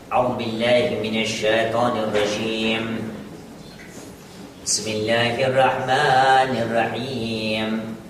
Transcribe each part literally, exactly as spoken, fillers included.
أعوذ بالله من الشيطان الرجيم بسم الله الرحمن الرحيم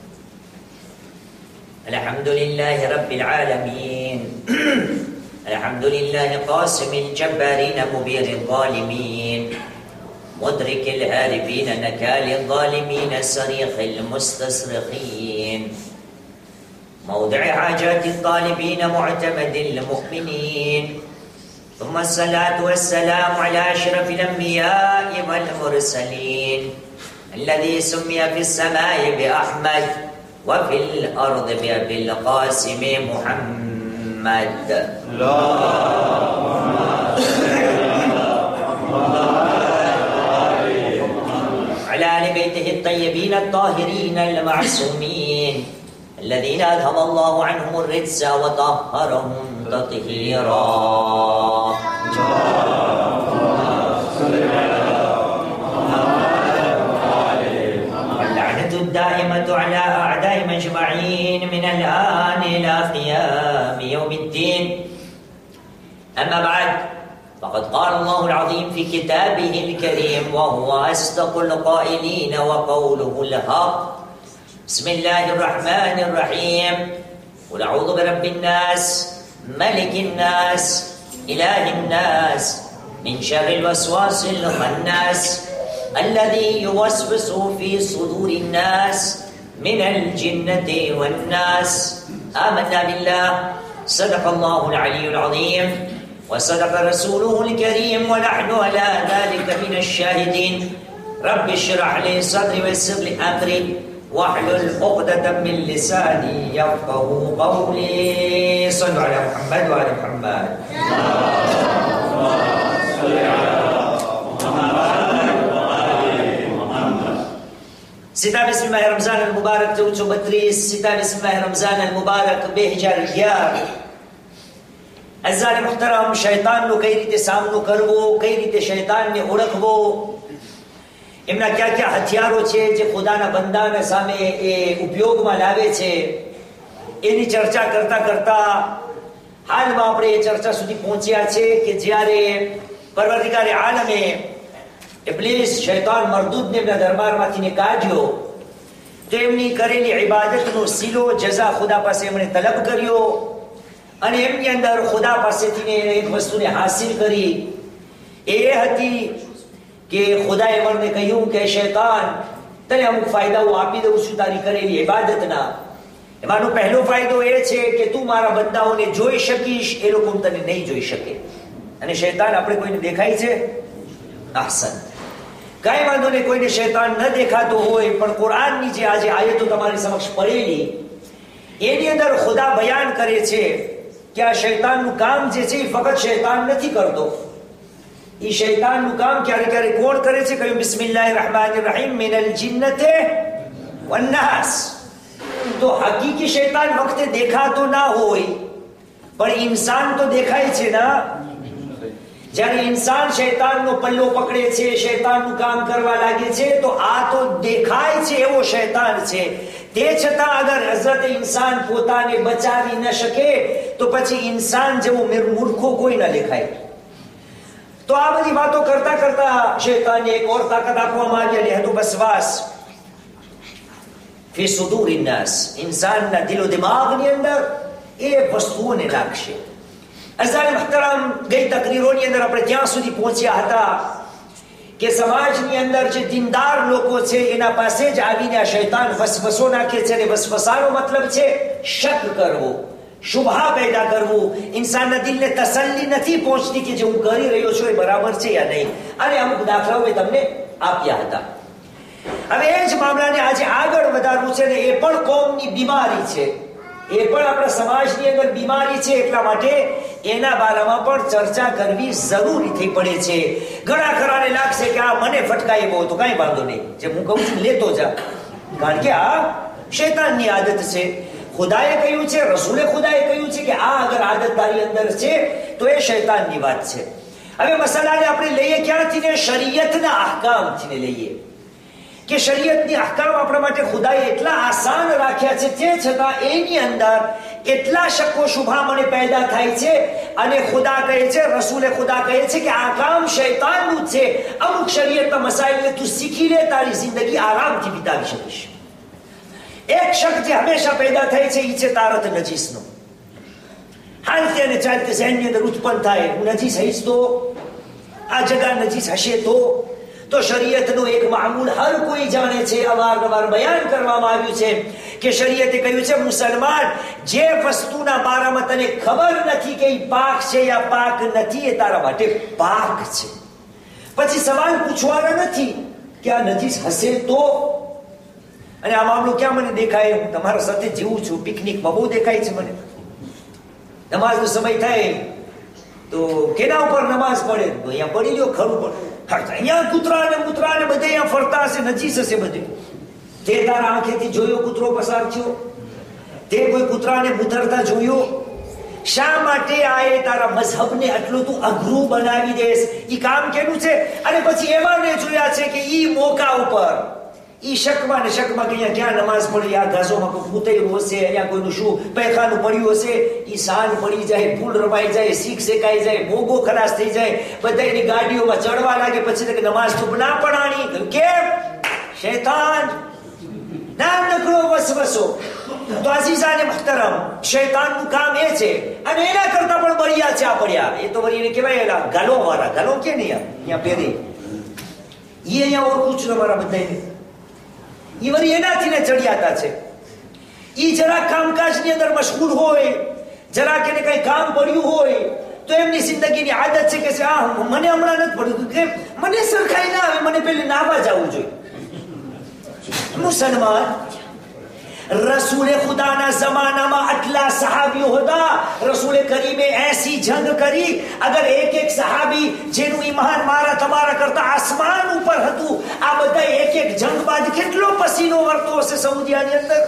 الحمد لله رب العالمين الحمد لله قاسم الجبارين مبير الظالمين مدرك الهاربين نكال الظالمين صريخ المستصرخين موضع حاجات الطالبين معتمد المؤمنين ثم الصلاة والسلام على أشرف الأنبياء والمرسلين الذي سمي في السماء بأحمد وفي الأرض بأبي القاسم محمد على آل بيته الطيبين الطاهرين المعصومين الذين أذهب الله عنهم الرجس وطهرهم تطهيرا واللعنة الدائمة على أعدائهم أجمعين من الآن إلى قيام يوم الدين. أما بعد، فقد قال الله العظيم في كتابه الكريم وهو أصدق القائلين وقوله الحق: بسم الله الرحمن الرحيم قل أعوذ برب الناس ملك الناس إله الناس من شر الوسواس الخناس الذي يوسوس في صدور الناس من الجنة والناس. آمنا بالله، صدق الله العلي العظيم وصدق رسوله الكريم ونحن على ذلك من الشاهدين. رب اشرح لي صدري ويسر لي أمري واحلل عقدة من لساني يفقهوا قولي. صلوا على محمد وعلى محمد. ستابس ماه رمضان المبارك چودسو بتریس ستابس ماه رمضان المبارک બે હજાર અગિયાર. અઝાર મુહતરમ શૈતાનનો કઈ રીતે સામનો કરવો, કઈ રીતે શૈતાનને ઓળખવો, એમના ક્યાં ક્યાં હથિયારો છે જે ખુદાના બંદાના સામે એ ઉપયોગમાં લાવે છે, એની ચર્ચા કરતા કરતા હાલમાં આપણે એ ચર્ચા સુધી પહોંચ્યા છે કે જ્યારે પરવરદિગારે આલમે ઇબ્લીસ શૈતાન મરદૂદને એમના દરબારમાંથી કાઢ્યો તો એમની કરેલી ઇબાદતનો સિલો જઝા ખુદા પાસે એમણે તલબ કર્યો અને એમની અંદર ખુદા પાસેથી એક વસ્તુને હાસિલ કરી. એ હતી કે ખુદાએ એમને કહ્યું કે શૈતાન, તને અમુક ફાયદાઓ આપી દઉં છું તારી કરેલી ઇબાદતના. એમાંનો પહેલો ફાયદો એ છે કે તું મારા બંદાઓને જોઈ શકીશ, એ લોકો તને નહીં જોઈ શકે. અને શૈતાન આપણે કોઈને દેખાય છે? ahsan, કાંઈ વાંધો નહીં, કોઈને શૈતાન ન દેખાતો હોય પણ કુરાનની જે આજે આયતો તમારી સમક્ષ પડેલી એની અંદર ખુદા બયાન કરે છે કે આ શૈતાનનું કામ જે છે એ ફક્ત શૈતાન નથી કરતો. એ શૈતાનનું કામ ક્યારે ક્યારે કોણ કરે છે? કહ્યું બિસ્મિલ્લાહિર રહેમાનિર રહીમ મિનલ જિન્નતે વન્નાસ. તો હકીકી શૈતાન વખતે દેખાતો ના હોય પણ ઇન્સાન તો દેખાય છે ના. જ્યારે ઇન્સાન શૈતાનનો પલ્લો પકડે છે, શૈતાનનું કામ કરવા લાગે છે, તો આ તો દેખાય છે એવો શૈતાન છે. તે છતાં અગર હઝરત ઇન્સાન પોતાને બચાવી ન શકે તો પછી ઇન્સાન જેવો મૂર્ખો કોઈ ન દેખાય. તો આ બધી વાતો કરતા કરતા શૈતાનને એક ઓર તાકાત આપવામાં આવી અને હતું વસવાસ ફી સુદૂરિન નાસ. ઇન્સાનના દિલો દિમાગની અંદર એ વસ્તુઓને નાખશે. અઝાર મુહતરમ ગઈ તકરીરોની અંદર આપણે ત્યાં સુધી પહોંચ્યા હતા કે સમાજની અંદર જે દીનદાર લોકો છે એના પાસે જ આવીને આ શૈતાન વસવસો નાખે છે. અને વસવસાનો મતલબ છે શક કરવો, શુભા પેદા કરવું. ઇન્સાનના દિલને તસલ્લી નથી પહોંચતી કે જે હું કરી રહ્યો છું એ બરાબર છે યા નહીં. અને અમુક દાખલાઓ મેં તમને આપ્યા હતા. હવે એ જ મામલાને આજે આગળ વધારવું છે ને એ પણ કોમની બીમારી છે, એ પણ આપણા સમાજની અંદર બીમારી છે. એટલા માટે એના બારામાં પણ ચર્ચા કરવી જરૂરી થઈ પડે છે. ઘણા ખરાને લાગશે કે આ મને ફટકાય બહુ, તો કાંઈ વાંધો નહીં, જે હું કહું છું લેતો જા, કારણ કે આ શૈતાનની આદત છે. ખુદાએ કહ્યું છે, રસૂલે ખુદાએ કહ્યું છે કે આ અગર આદત તારી અંદર છે તો એ શૈતાનની વાત છે. હવે મસલાને આપણે લઈએ ક્યાંથી ને? શરીયતના અહકામથી લઈએ કે શરીયતની અહકામ આપણા માટે ખુદાએ એટલા આસાન રાખ્યા છે, તે છતાં એની અંદર એટલા શક્કો શુભા મને પેદા થાય છે અને ખુદા કહે છે, રસૂલે ખુદા કહે છે કે આ કામ શૈતાનનું જ છે. અમુક શરીયતના મસાઇલને તું શીખી લે, તારી જિંદગી આરામથી વિતાવી શકીશ. એક શક જે હંમેશા પેદા થાય છે એ છે તારત નજીસનો. હાલતી અને ચાલતી ઝહેનની અંદર ઉત્પન્ન થાય, હું નજીસ હઈશ તો, આ જગા નજીસ હશે તો તો શરીયતનો એક મામૂલ હર કોઈ જાણે છે. અવારનવાર બયાન કરવામાં આવ્યું છે કે શરીયતે કહ્યું છે, મુસલમાન જે વસ્તુના બારામાં તને ખબર નથી કે એ પાક છે યા પાક નથી, એ તારા માટે પાક છે. પછી સવાલ પૂછવાનો નથી કે આ નજીસ હશે તો. અને આ મામલો ક્યાં મને દેખાય? હું તમારા સાથે જીવું છું, પિકનિકમાં બહુ દેખાય છે મને. નમાઝનો સમય થાય તો કેના ઉપર નમાઝ પડે? અહીંયા પડી ગયો ખરું પડે. અહીંયા કૂતરા ને મૂતરા ને બધે અહીંયા ફરતા હશે, નજીસ હશે બધે. તે તારા આંખેથી જોયો કૂતરો પસાર થયો? તે કોઈ કૂતરાને મૂતરતા જોયો? શા માટે આ એ તારા મઝહબને આટલું તું અઘરું બનાવી દેશ? ઈ કામ કેનું છે? અને પછી એવા ને જોયા છે કે ઈ મોકા ઉપર ઈ શકમાં ને શકમાં કે અહીંયા ક્યાં નમાઝ પડી, આ ઘાસોમાં કોઈ મૂતેલું હશે, અહીંયા કોઈનું શું પૈખાનું પડ્યું હશે, ઈ સાંજ પડી જાય, ફૂલ રમાઈ જાય, શીખ શેકાઈ જાય, મોગો ખલાસ થઈ જાય, બધા એની ગાડીઓમાં ચડવા લાગે. પછી કે નમાઝ તો ના પડાણી. કેમ? શૈતાન નામ નકળો વસવસો. તો અઝીઝાને મુહતરમ, શૈતાનનું કામ એ છે. અને એના કરતા પણ બળિયા છે આ પડ્યા. એ તો વળી એને કહેવાય એલા ગાલો વાળા. ગાલો કે નહીં અહીંયા પહેરી, એ અહીંયા ઓળખું છું તમારા બધાને. ઈ વળી એનાથી ને ચડિયાતા છે. ઈ જરા કામકાજની અંદર મશગુલ હોય, જરા કે કઈ કામ પડ્યું હોય તો એમની જિંદગીની આદત છે કે આ મને હમણાં નથી પડ્યું, કે મને સરખાઈ ના આવે, મને પેલી નાવા જવું જોઈએ. મુસલમાન, રસૂલે ખુદાના જમાનામાં આટલા સહાબીઓ હતા. રસૂલે કરીમે એસી જંગ કરી. અગર એક એક સહાબી જેનું ઈમાન મારા તમારા કરતા આસમાન ઉપર હતું, આ બધા એક એક જંગ બાદ કેટલો પસીનો વરતો હશે સઉદીયાની અંદર.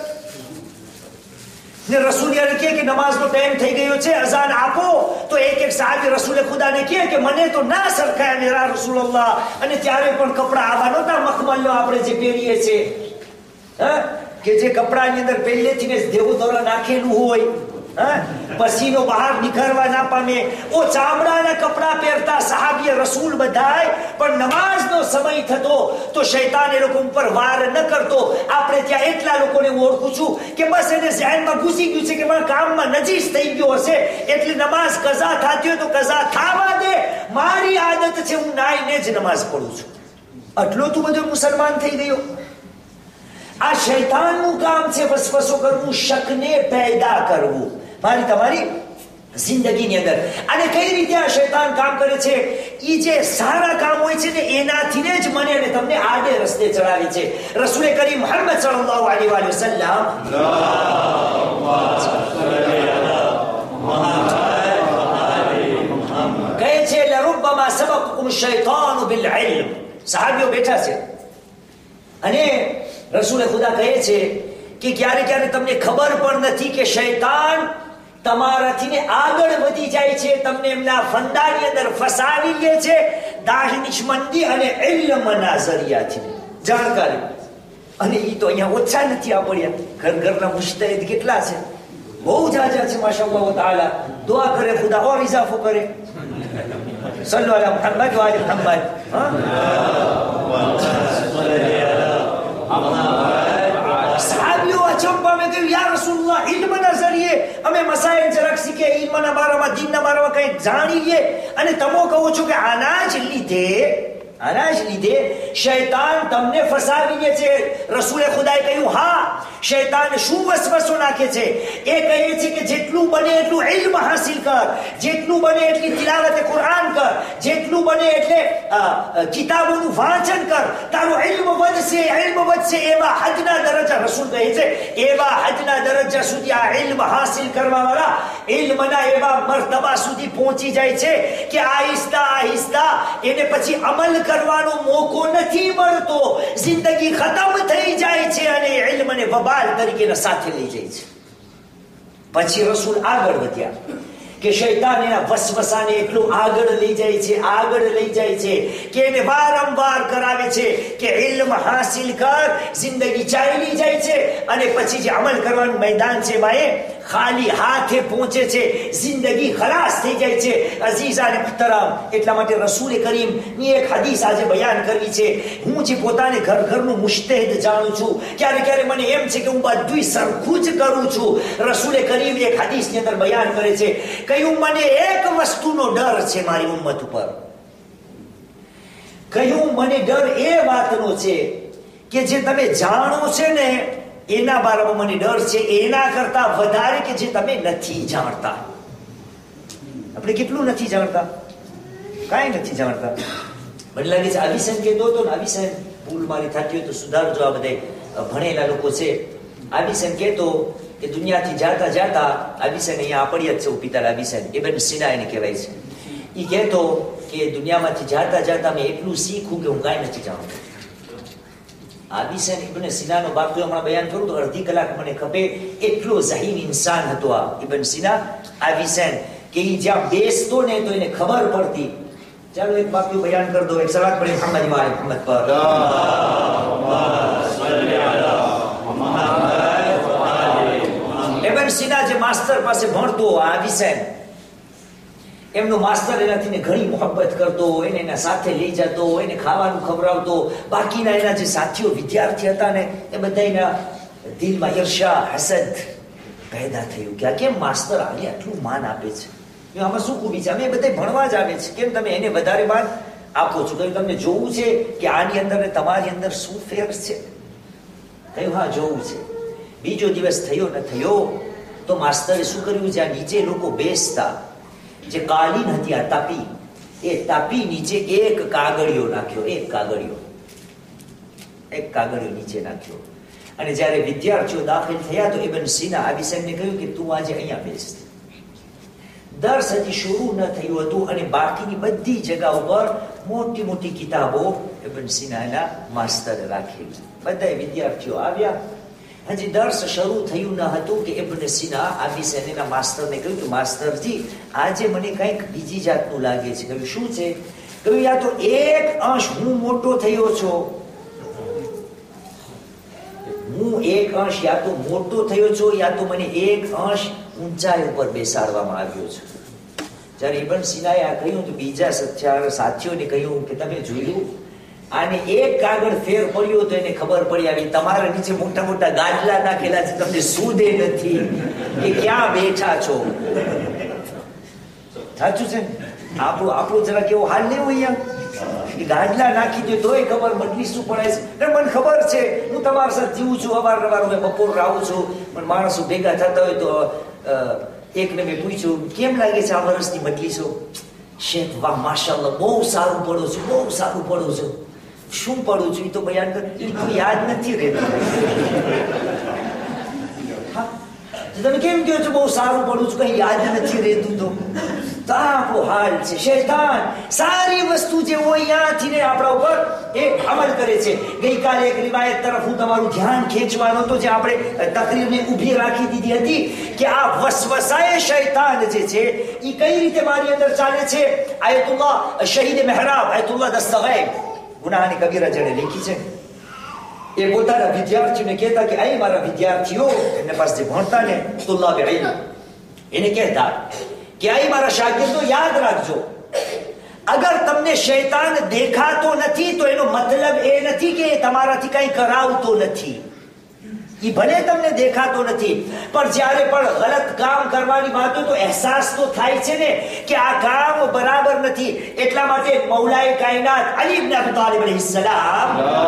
ને રસૂલ યાર કહે કે નમાઝનો ટાઈમ થઈ ગયો છે, અઝાન આપો. તો એક એક સહાબી રસૂલે ખુદાને કહે કે મને તો ના સરખાય મેરા રસૂલલ્લાહ. અને ત્યારે પણ કપડા આવા નહોતા મખમલનો આપણે જે પહેરીએ છીએ, હા, કે જે કપડાની અંદર પહેલેથી ને દેવું દોરા નાખેલું હોય, હા, પસીનો બહાર નીકળવા ના પામે. ઓ ચામડાના કપડા પહેરતા સહાબીએ રસૂલ બધાય. પણ નમાઝનો સમય થતો તો શૈતાન એ લોકો ઉપર વાર ન કરતો. આપણે ત્યાં એટલા લોકોને હું ઓળખું છું કે બસ એને ઝહેનમાં ઘૂસી ગયું છે કે મારા કામમાં નજીસ થઈ ગયો હશે, એટલે નમાઝ કઝા થતી હોય તો કઝા થાવા દે, મારી આદત છે હું નાઈને જ નમાઝ પઢું છું. આટલો તું બધો મુસલમાન થઈ ગયો? આ શૈતાનનું કામ છે વસવસો કરવું, શકને પેદા કરવું મારી તમારી જિંદગીની અંદર. અને કઈ રીતે આ શૈતાન કામ કરે છે? ઈ જે સારા કામ હોય છે ને એનાથી જ મને અને તમને આડે રસ્તે ચડાવે છે. રસૂલે કરીમ મુહમ્મદ સલ્લલ્લાહુ અલૈહિ વસલ્લમ કહે છે, લરુબ્બમા સબકકુમ શૈતાન બિલ ઇલ્મ. સહાબીઓ બેઠા છે અને રસૂલે ખુદા કહે છે કે ક્યારે ક્યારે તમને ખબર પણ નથી કે શૈતાન તમારાથી ને આગળ વધી જાય છે, તમને એમના ફંદાની અંદર ફસાવી લે છે, દાનિશમંદી અને ઇલ્મના ઝરિયાથી જાણકારી. અને ઈ તો અહીંયા ઓછા નથી આ પડ્યા. ઘર ઘરના મુજતહિદ કેટલા છે, બહુ જાજા છે માશાઅલ્લાહ તાઆલા. દુઆ કરે ખુદા ઓર ઇજાફો કરે. સલ્લુ અલા મુહમ્મદ વ આલિ મુહમ્મદ. સહાબીઓ અચંબા મેં કહ્યું, યા રસૂલુલ્લાહ, ઇલ્મના ઝરિયે અમે મસાઇલ જરાક શીખે, ઇલ્મના બારામાં, દીનના બારામાં કંઈક જાણી લઈએ, અને તમે કહો છો કે આના જ લીધે આના જ લીધે શૈતાન તમને ફસાવી લે છે. રસૂલે ખુદાએ કહ્યું, હા, શૈતાન શું વસવસો નાખે છે? એ કહે છે કે જેટલું બને એટલું ઇલ્મ હાસિલ કર, જેટલું બને એટલી તિલાવત કુરાન કર, જેટલું બને એટલે કિતાબોનું વાંચન કર, તારું ઇલ્મ વધશે, ઇલ્મ વધશે. એવા હદના દરજ્જા, રસૂલ કહે છે, એવા હદના દરજ્જા સુધી આ ઇલ્મ હાસિલ કરવા વાળા ઇલ્મના એવા મર્તબા સુધી પહોંચી જાય છે કે આહિસ્તા આહિસ્તા એને પછી અમલ કરવાનો મોકો નથી મળતો. જિંદગી ખતમ થઈ જાય છે અને ઇલ્મને વબાલ તરીકે સાથે લઈ જાય છે. પછી રસૂલ આગળ વધ્યા કે શૈતાન એના વસવસાને એટલું આગળ લઈ જાય છે, આગળ લઈ જાય છે કે એને વારંવાર કરાવે છે કે ઇલ્મ હાસિલ કર, જિંદગી ચાલી જાય છે. અને પછી જે અમલ કરવાનું મેદાન છે ભાઈ, ખાલી હાથે પહોંચે છે, જિંદગી ખલાસ થઈ જાય છે. અઝીઝા અને મુહતરમ, એટલા માટે રસૂલ કરીમ ની એક હદીસ આજે બયાન કરવી છે. હું જે પોતાને ઘર ઘરનું મુજતહિદ જાણું છું, ક્યારે ક્યારે મને એમ છે કે હું બધું સરખું જ કરું છું. રસૂલ કરીમ એક હદીસની અંદર બયાન કરે છે, કહ્યું મને એક વસ્તુનો ડર છે મારી ઉમ્મત ઉપર. કહ્યું મને ડર એ વાતનો છે કે જે તમે જાણો છે ને એના બારામાં મને ડર છે, એના કરતા વધારે કે જે તમે નથી જાણતા. આપણે કેટલું નથી જાણતા? કાંઈ નથી જાણતા. મને લાગે છે અવિસન કહેતો હતો ને, અવિસન ભૂલ મારી થતી હોય તો સુધારજો, આ બધા ભણેલા લોકો છે. અવિસન કહેતો કે દુનિયાથી જાતા જાતા, અવિસન અહીંયા આપણી જ છે પિતા અવિસન, ઇબ્ન સિના એને કહેવાય છે. એ કહેતો કે દુનિયામાંથી જાતા જાતા મેં એટલું શીખું કે હું કાંઈ નથી જાણતો. અવિસન ઇબ્ન સિનાનો વાક્ય હમણાં બયાન કરું તો અડધી કલાક મને ખપે, એટલો ઝહીન ઇન્સાન હતો આ ઇબ્ન સિના. અવિસન કે એ જ્યાં બેસતો ને તો એને ખબર પડતી. ચાલો એક વાક્ય બયાન કરી દો, એક સલાત પડે મુહમ્મદ વાલે મુહમ્મદ પર. ઇબ્ન સિના જે માસ્ટર પાસે ભણતો, અવિસન એમનો માસ્ટર એનાથી ઘણી મોહબ્બત કરતો, એને એના સાથે લઈ જતો, એને ખાવાનું ખવડાવતો. બાકીના એના જે સાથીઓ વિદ્યાર્થી હતા ને એ બધા એના દિલમાં ઈર્ષા, હસદ પેદા થયું કે આ કેમ માસ્ટર આને આટલું માન આપે છે, આમાં શું ખૂબી છે, અમે બધા ભણવા જ આવે છે, કેમ તમે એને વધારે માન આપો છો? કહ્યું તમને જોવું છે કે આની અંદર ને તમારી અંદર શું ફેર છે? કહ્યું હા જોવું છે. બીજો દિવસ થયો ન થયો તો માસ્ટરે શું કર્યું, જ્યાં નીચે લોકો બેસતા, જે કાલીન હતી આ તાપી, એ તાપી નીચે એક કાગળિયો નાખ્યો, એક કાગળિયો એક કાગળિયો નીચે નાખ્યો. અને જ્યારે વિદ્યાર્થીઓ દાખલ થયા તો ઇબ્ન સિના અવિસનને કહ્યું કે તું આજે અહીંયા બેસ. દર્સ હજી શરૂ ન થયું હતું અને બાકીની બધી જગ્યા ઉપર મોટી મોટી કિતાબો ઇબ્ન સિનાના માસ્ટરે રાખેલી. બધા વિદ્યાર્થીઓ આવ્યા, હજી દર્સ શરૂ થયું ન હતું કે ઇબ્ન સિના અવિસનના માસ્ટરને કહ્યું કે માસ્ટરજી આજે મને કંઈક બીજી જાતનું લાગે છે. કહ્યું શું છે? કહ્યું યા તો એક અંશ હું મોટો થયો છું, હું એક અંશ યા તો મોટો થયો છું, યા તો મને એક અંશ ઊંચાઈ ઉપર બેસાડવામાં આવ્યો છે. જ્યારે ઇબ્ન સિનાએ આ કહ્યું તો બીજા સત્યાર સાથીઓને કહ્યું કે તમે જોયું, આને એક કાગળ ફેર પડ્યો તો એને ખબર પડી આવી તમારા નીચે મોટા મોટા ગાદલા નાખેલા છે, તમને સુદે નથી કે ક્યાં બેઠા છો. સાચું છે ને? આપણું આપણું જરા કેવો હાલ નહીં હોય, અહીંયા ગાદલા નાખી દે તોય ખબર મટલી શું પડે છે. મને ખબર છે, હું તમારા સાથે જીવું છું, અવારનવાર હું બપોર આવું છું, પણ માણસો ભેગા થતા હોય તો એકને મેં પૂછ્યું કેમ લાગે છે આ વર્ષની મટલી છો? શેખ વાહ માશાલ્લાહ બહુ સારું પડો છું, બહુ સારું પડો છું. શું પડું છું એ તો બયાન કર, એ તો યાદ નથી રહેતું. તમે કેમ કહો છો બહુ સારું પડું છું, કઈ યાદ નથી રહેતું? તો આપણો હાલ છે. શૈતાન સારી વસ્તુ જે હોય ત્યાંથી ને આપણા ઉપર એ અમલ કરે છે. ગઈકાલે એક રિવાયત તરફ હું તમારું ધ્યાન ખેંચવાનો હતો, જે આપણે તકરીરને ઊભી રાખી દીધી હતી કે આ વસવસાએ શૈતાન જે છે એ કઈ રીતે મારી અંદર ચાલે છે. આયતુલ્લાહ શહીદ મહેરાબ આયતુલ્લાહ દસ્તગીર ગુનાહની કબીરા જેણે લખી છે, એ પોતાના વિદ્યાર્થીઓને કહેતા કે અહીં મારા વિદ્યાર્થીઓ, એમને પાસે જે ભણતા ને તુલ્લાબ ઇલ્મ, એને કહેતા કે અહીં મારા શાગિર્દો યાદ રાખજો, અગર તમને શૈતાન દેખાતો નથી તો એનો મતલબ એ નથી કે તમારાથી કંઈ કરાવતો નથી. એ ભલે તમને દેખાતો નથી, પણ જ્યારે પણ ગલત કામ કરવાની વાત હોય તો અહેસાસ તો થાય છે ને કે આ કામ બરાબર નથી. એટલા માટે મૌલાએ કાયનાત અલી ઇબ્ન અબી તાલિબ અલૈહિસ સલામ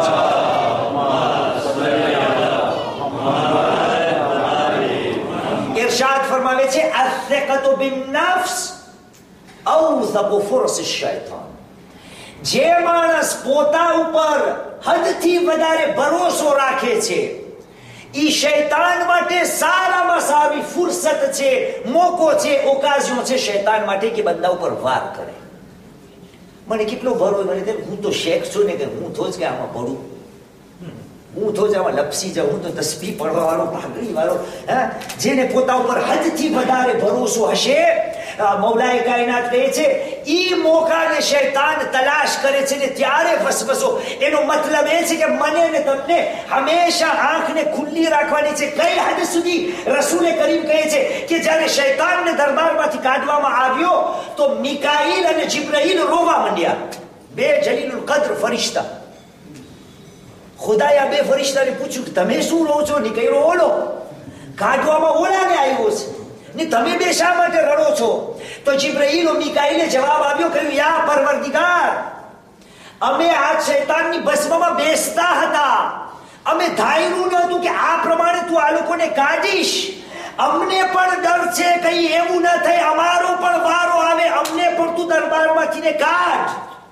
ઇરશાદ ફરમાવે છે, અથ-થિકતુ બિન-નફ્સ અવથaqu ફુરસ અશ-શૈતાન. જે માણસ પોતા ઉપર હદથી વધારે ભરોસો રાખે છે, ઈ શૈતાન માટે સારામાં સારી ફુરસત છે, મોકો છે, ઓકાઝિયો છે શૈતાન માટે કે બંદા ઉપર વાર કરે. મને કેટલો ભરોસો, મને હું તો શેખ છું ને કે હું તો જ કે આમાં પડું, હું તો જ આમાં લપસી જાઉં, હું તો તસ્બીહ પડવા વાળો, ભાગડી વાળો. હા, જેને પોતા ઉપર હદથી વધારે ભરોસો હશે મૌલાએ કાયનાત કહે છે ઈ મોકાને શૈતાન તલાશ કરે છે ને ત્યારે વસવસો. એનો મતલબ એ છે કે મને ને તમને હંમેશા આંખને ખુલ્લી રાખવાની છે. કઈ હદ સુધી? રસૂલે કરીમ કહે છે કે જ્યારે શૈતાનને દરબારમાંથી કાઢવામાં આવ્યો તો મિકાઈલ અને જિબ્રાઈલ રોવા માંડ્યા. બે જલીલુલ કદ્ર ફરિશ્તા. ખુદાએ આ બે ફરિશ્તાને પૂછ્યું કે તમે શું રહો છો? નીકળ્યો ઓલો, કાઢવામાં ઓલાને આવ્યો છે ને તમે બે શા માટે રડો છો? તો જિબ્રાઈલ અને મિકાઈલે જવાબ આપ્યો, કહ્યું યા પરવરદિગાર, અમે આ શૈતાનની ભસ્મમાં બેસતા હતા. અમે ધાર્યું ન હતું કે આ પ્રમાણે તું આ લોકોને કાઢીશ. અમને પણ ડર છે કઈ એવું ન થાય અમારો પણ વારો આવે, અમને પણ તું દરબારમાંથી ને કાઢ.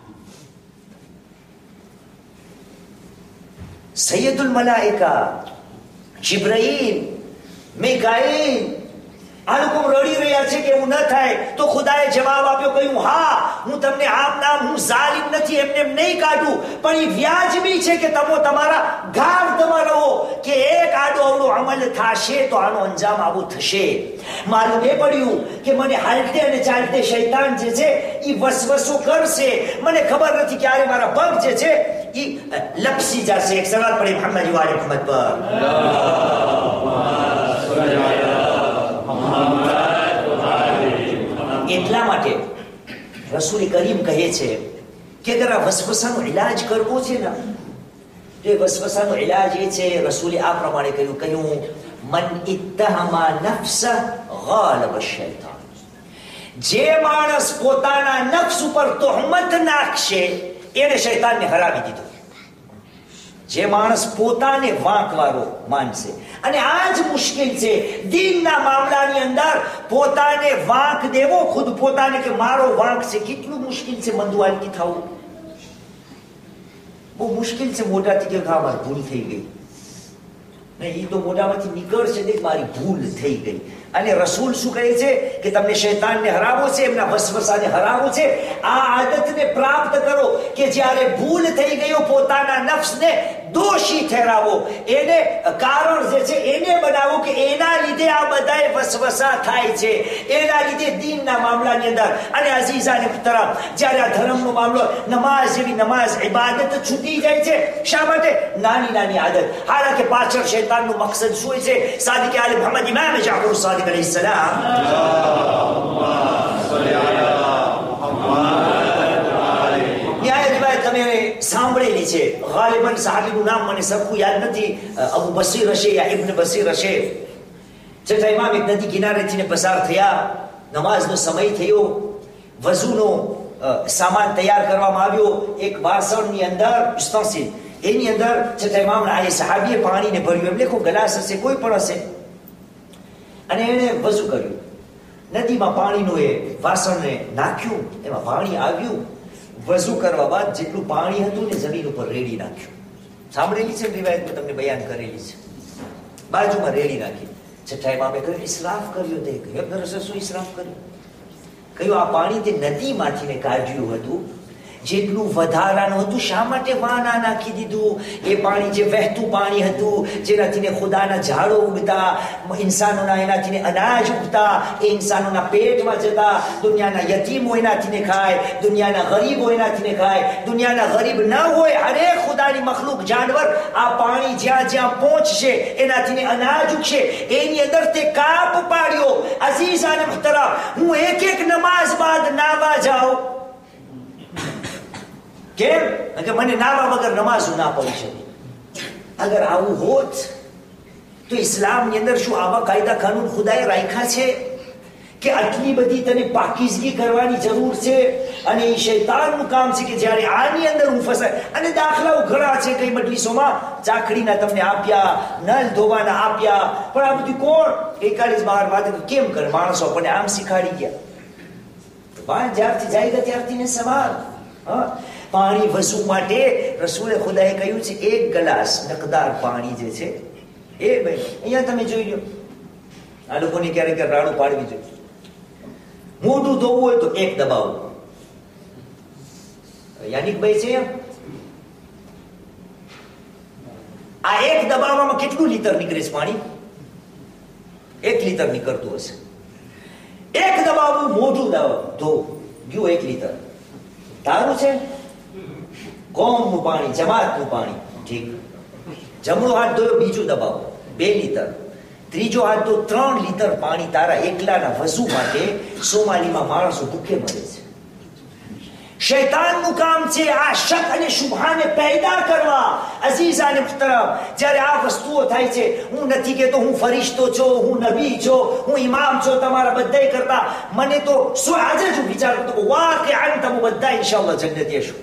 સૈયદુલ મલાઈકા જિબ્રાઈલ મિકાઈલ આ લોકો રડી રહ્યા છે કે એવું ન થાય. તો ખુદાએ જવાબ આપ્યો, કહ્યું હા હું તમને આમ નામ હું ઝાલિમ નથી, એમને એમ નહીં કાઢું, પણ એ વ્યાજબી છે કે તમે તમારા ગામમાં રહો કે એક આડો અવળો અમલ થશે તો આનો અંજામ આવો થશે. માલુમ એ પડ્યું કે મને હાલતે અને ચાલતે શૈતાન જે છે એ વસવસો કરશે. મને ખબર નથી ક્યારે મારા પગ જે છે એ લપસી જશે. એક સવાલ પડે મોહમ્મદ વાલે મોહમ્મદ પર. એટલા માટે રસૂલ કરીમ કહે છે કે અગર આ વસવસાનો ઇલાજ કરવો છે ને તો એ વસવસાનો ઇલાજ એ છે, રસૂલે આ પ્રમાણે કહ્યું કહ્યું મન ઇત્તહમા નફ્સ ગાલબ શૈતાન. જે માણસ પોતાના નફ્સ ઉપર તોહમત નાખશે એને શૈતાનને હરાવી દીધો. જે માણસ પોતાને વાંકવાળો માનશે, અને આ જ મુશ્કેલ છે દીનના મામલાની અંદર, પોતાને વાંક દેવો ખુદ પોતાને કે મારો વાંક છે. કેટલું મુશ્કેલ છે મંદવાલકી થવું, બહુ મુશ્કેલ છે. મોઢાથી કે હા મારી ભૂલ થઈ ગઈ, નહીં એ તો મોઢામાંથી નીકળશે ને મારી ભૂલ થઈ ગઈ. અને રસૂલ શું કહે છે કે તમને શૈતાનને હરાવો છે, એમના વસવસાને હરાવો છે. આ આદતને પ્રાપ્ત કરો કે જ્યારે ભૂલ થઈ ગયો પોતાના નફ્સને દોષી ઠેરાવો, એને કારણ જે છે એને બનાવો કે એના લીધે આ બધાએ વસવસા થાય છે, એના લીધે દીનના મામલાની અંદર. અને અઝીઝાને મુહતરમ, જ્યારે આ ધર્મનો મામલો, નમાઝ જેવી નમાઝ ઇબાદત છૂટી જાય છે. શા માટે? નાની નાની આદત. હાલાકે પાછળ શૈતાનનું મકસદ શું છે? સાદિક આલે મુહમ્મદ ઇમામ જાફર સાદિક અલૈહિસ સલામ સાંભળેલી છે. ગાલિબન સાહાબીનું નામ મને સરખું યાદ નથી, અબુ બસીર હશે યા ઇબ્ન બસીર હશે. છઠ્ઠા ઇમામ એક નદી કિનારેથી પસાર થયા, નમાઝનો સમય થયો, વઝુનો સામાન તૈયાર કરવામાં આવ્યો. એક વાસણની અંદર ઉસ્તંસિલ, એની અંદર છઠ્ઠા ઇમામ આ સહાબીએ પાણીને ભર્યું, એમ લેખો ગ્લાસ હશે કોઈ પણ હશે, અને એને વઝુ કર્યું. નદીમાં પાણીનું એ વાસણને નાખ્યું, એમાં પાણી આવ્યું. વઝુ કરવા બાદ જેટલું પાણી હતું ને જમીન ઉપર રેડી નાખ્યું. સાંભળેલી છે રિવાયત મેં તમને બયાન કરેલી છે. બાજુમાં રેડી નાખી. છઠ્ઠા ઇમામે કહ્યું ઇસરાફ કર્યો. તે કહ્યું શું ઇસરાફ કર્યું? કહ્યું આ પાણી તે નદીમાંથી ને કાઢ્યું હતું, જેટલું વધારાનું હતું શા માટે વાના નાખી દીધું? એ પાણી જે વહેતું પાણી હતું, જેનાથી ખુદાના ઝાડો ઉગતા, ઇન્સાનોના એનાથી અનાજ ઉગતા, એ ઇન્સાનોના પેટમાં જતા, દુનિયાના યતીમો એનાથી ખાય, દુનિયાના ગરીબો એનાથી ખાય, દુનિયાના ગરીબ ન હોય અરે ખુદાની મખલુક જાનવર આ પાણી જ્યાં જ્યાં પહોંચશે એનાથી અનાજ ઉગશે. એની અંદર તે કાપ પાડ્યો. અઝીઝ અને મુહતરમ, હું એક એક નમાઝ બાદ નાવા જાઉં. કેમ? કે મને નાવા વગર નમાઝ ના પડી શકે. અગર આવું હોત તો ઇસ્લામની અંદર શું આવા કાયદા કાનૂન ખુદાએ રાખ્યા છે કે આટલી બધી તને પાકીઝગી કરવાની જરૂર છે? અને એ શૈતાનનું કામ છે કે જ્યારે આની અંદર હું ફસાય. અને દાખલાઓ ઘણા છે કઈ મજલિસોમાં, ચાકડીના તમને આપ્યા, નળ ધોવાના આપ્યા, પણ આ બધું કોણ એકાલીસ બહાર વાત કેમ કરે? માણસો આપણને આમ શીખાડી ગયા. બાર જ્યારથી જાય ગયા ત્યારથી ને સવાલ. હા, પાણી વસુ માટે રસૂલે ખુદાએ કહ્યું છે એક ગ્લાસ નકદાર પાણી જે છે એ ભાઈ અહીંયા તમે જોઈ લો. આ લોકોને ક્યારેક રાડું પાડવી જોઈએ. મોઢું ધોવું હોય તો એક દબાવું. યાનિક ભાઈ છે એમ, આ એક દબાવવામાં કેટલું લીટર નીકળે છે પાણી? એક લીટર નીકળતું હશે. એક દબાવવું, મોઢું ધો ગયું એક લીટર. તારું છે કોમનું પાણી, જમાતનું પાણી, ઠીક. જમણો હાથ ધોયો, બીજું દબાવો, બે લીટર. ત્રીજો હાથ ધો, ત્રણ લીટર પાણી તારા એકલાના વઝુ માટે સોમાલીમાં માણસો ભૂખે મરે છે. શૈતાનનું કામ છે આ શક અને શુભાને પેદા કરવા. અઝીઝાને મુહતરમ, જ્યારે આ વસ્તુઓ થાય છે, હું નથી કહેતો હું ફરિશ્તો છો, હું નબી છો, હું ઇમામ છો તમારા બધાય કરતા. મને તો શું આજે જ હું વિચારું તો વાહ કે આને તમે બધા ઇન્શાઅલ્લાહ જન્નતી હશો.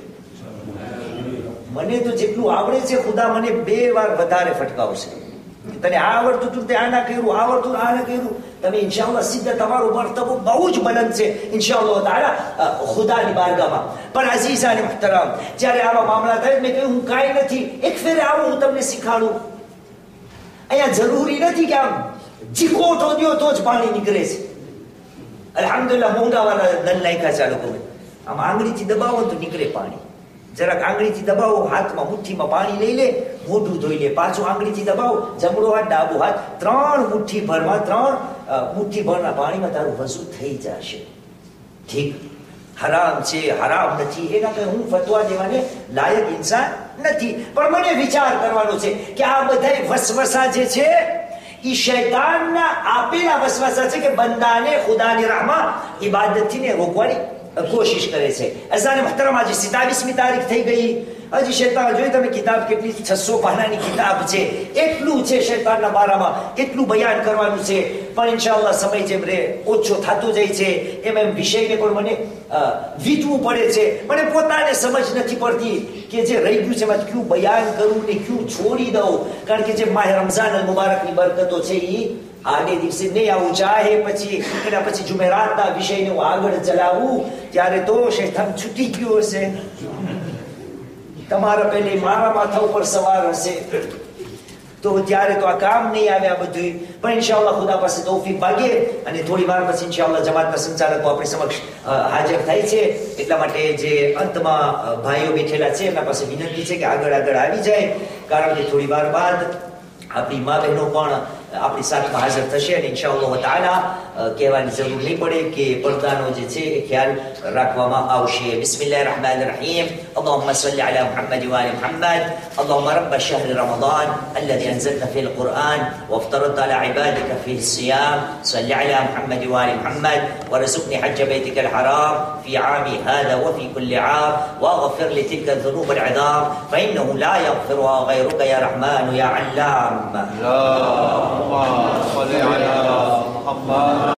મને તો જેટલું આવડે છે ખુદા મને બે વાર વધારે ફટકાવશે. તને આ આવડતું તું તે આના કર્યું, આવડતું આના કર્યું. તમે ઇન્શાઅલ્લાહ સીધા તમારો મર્તબો બહુ જ બુલંદ છે ઇન્શાઅલ્લાહ તાઆલા ખુદાની બારગાહમાં. પણ અઝીઝાને મુહતરમ, જ્યારે આવા મામલા થાય મેં કહ્યું હું કાંઈ નથી, એક ફેરે આવું હું તમને શીખાડું. અહીંયા જરૂરી નથી કે આમ ચીકોટો દ્યો તો જ પાણી નીકળે છે. અલ્હમ્દુલિલ્લાહ મોંઘાવાળા નલ નાખ્યા છે આ લોકોએ. આમ આંગળીથી દબાવો તો નીકળે પાણી. જરાક આંગળીથી દબાવો, હાથમાં મુઠ્ઠીમાં પાણી લઈ લે, મોઢું ધોઈ લે, પાછું આંગળીથી દબાવો, જમણો હાથ ડાબો હાથ, ત્રણ મુઠ્ઠી ભરમાં ત્રણ મુઠ્ઠી ભરના પાણીમાં તારું વઝુ થઈ જશે. ઠીક. હરામ છે હરામ નથી એના કઈ હું ફતવા દેવાને લાયક ઇન્સાન નથી, પણ મને વિચાર કરવાનો છે કે આ બધા વસવસા જે છે એ શૈતાનના આપેલા વસવસા છે કે બંદાને ખુદાની રાહમાં ઇબાદતથી ને રોકવાની કોશિશ કરે છે. અઝાને મુહતરમ, આજે સત્તાવીસમી તારીખ થઈ ગઈ. હજી શૈતાન જોઈ તમે કિતાબ કેટલી છસો પાનાની કિતાબ છે. એટલું છે શૈતાનના બારામાં, એટલું બયાન કરવાનું છે. પણ ઇન્શાઅલ્લાહ સમય જેમ રે ઓછો થતો જાય છે એમ એમ વિષયને પણ મને વીતવું પડે છે. મને પોતાને સમજ નથી પડતી કે જે રહી ગયું છે એમાં ક્યું બયાન કરું ને ક્યું છોડી દઉં. કારણ કે જે માહ રમઝાન અલ મુબારકની બરકતો છે એ આગે દિવસે નહીં આવું, ચાહે પછી એના પછી જુમેરાતના વિષયને હું આગળ ચલાવું ત્યારે તો શૈતાન છૂટી ગયો હશે, તમારા પહેલે મારા માથા ઉપર સવાર હશે, તો ત્યારે તો આ કામ નહીં આવે આ બધું. પણ ઇન્શાઅલ્લાહ ખુદા પાસે તૌફીક માગીએ અને થોડી વાર પછી ઇન્શાઅલ્લાહ જમાતના સંચાલકો આપણી સમક્ષ હાજર થાય છે. એટલા માટે જે અંતમાં ભાઈઓ બેઠેલા છે એમના પાસે વિનંતી છે કે આગળ આગળ આવી જાય, કારણ કે થોડી વાર બાદ આપણી મા બહેનો પણ આપણી સાથમાં હાજર થશે અને ઇન્શાઅલ્લાહ તાઆલા કહેવાની જરૂર નહીં પડે કે પડદાનો જે છે એ ખ્યાલ રાખવામાં આવશે. બિસ્મિલ્લાહિર રહમાનિર રહીમ. اللهم صل على محمد وآل محمد. اللهم رب شهر رمضان الذي أنزلت فيه القرآن وافترضت على عبادك فيه الصيام صل على محمد وآل محمد وارزقني حج بيتك الحرام في عامي هذا وفي كل عام واغفر لي تلك الذنوب العظام فإنه لا يغفرها غيرك يا رحمن يا علام. اللهم صل على محمد.